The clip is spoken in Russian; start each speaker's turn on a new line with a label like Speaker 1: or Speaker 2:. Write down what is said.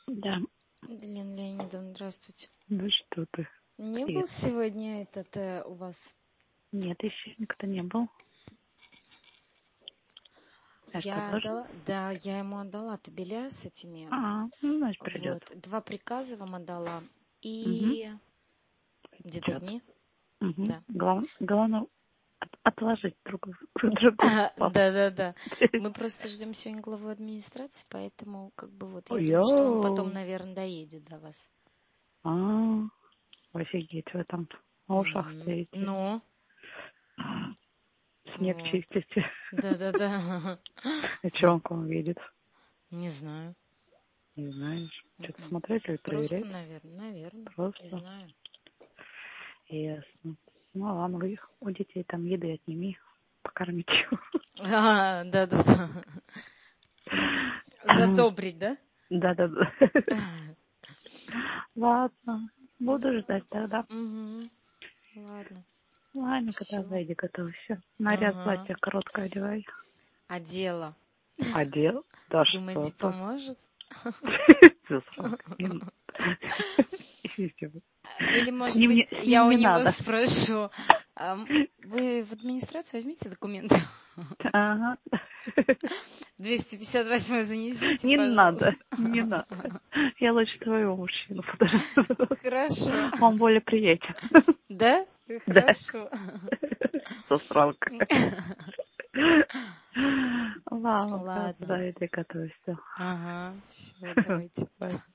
Speaker 1: Да.
Speaker 2: Елена Леонидовна, здравствуйте.
Speaker 1: Ну что ты?
Speaker 2: Не
Speaker 1: Привет.
Speaker 2: был сегодня у вас?
Speaker 1: Нет, еще никто не был. А что,
Speaker 2: Я
Speaker 1: должен?
Speaker 2: отдала, да, я ему отдала табеля с этими,
Speaker 1: Ну, значит, придет.
Speaker 2: вот, 2 приказа вам отдала
Speaker 1: Угу.
Speaker 2: и где-то
Speaker 1: Придет.
Speaker 2: дни,
Speaker 1: Угу.
Speaker 2: да.
Speaker 1: Главное отложить другую папку.
Speaker 2: Да. Мы просто ждем сегодня главу администрации, поэтому, как бы, вот, я думаю, что он потом,
Speaker 1: Йоу.
Speaker 2: наверное, доедет до вас.
Speaker 1: Офигеть, вы там на ушах стоите.
Speaker 2: Ну,
Speaker 1: Снег
Speaker 2: вот,
Speaker 1: чистите.
Speaker 2: да.
Speaker 1: И что он к вам видит?
Speaker 2: Не знаю.
Speaker 1: Не знаешь. Что-то смотреть или
Speaker 2: Просто,
Speaker 1: проверять?
Speaker 2: наверное, не
Speaker 1: Просто.
Speaker 2: знаю.
Speaker 1: Ясно. Ну ладно, у детей там еды отними. Покормить его.
Speaker 2: Да. Задобрить, да?
Speaker 1: Да. Ладно, буду ждать тогда.
Speaker 2: Угу. Ладно.
Speaker 1: Ладно, когда
Speaker 2: Все.
Speaker 1: зайди, готовься. Наряд
Speaker 2: Ага.
Speaker 1: платье короткое одевай.
Speaker 2: Одела.
Speaker 1: Одел? Да что
Speaker 2: Думаете,
Speaker 1: ты?
Speaker 2: поможет?
Speaker 1: Засранка.
Speaker 2: Или,
Speaker 1: С
Speaker 2: может
Speaker 1: ним
Speaker 2: быть, я у
Speaker 1: не
Speaker 2: него
Speaker 1: надо.
Speaker 2: спрошу. Вы в администрацию возьмите документы.
Speaker 1: Ага.
Speaker 2: 258 занесите,
Speaker 1: Не надо,
Speaker 2: пожалуйста.
Speaker 1: не надо. Я лучше твоего мужчину подожду.
Speaker 2: Хорошо.
Speaker 1: Он более приятен.
Speaker 2: Да?
Speaker 1: Да.
Speaker 2: Хорошо.
Speaker 1: Засранка. Ладно,
Speaker 2: Ладно.
Speaker 1: тогда иди готовься.
Speaker 2: Ага, все, давайте.
Speaker 1: Bye.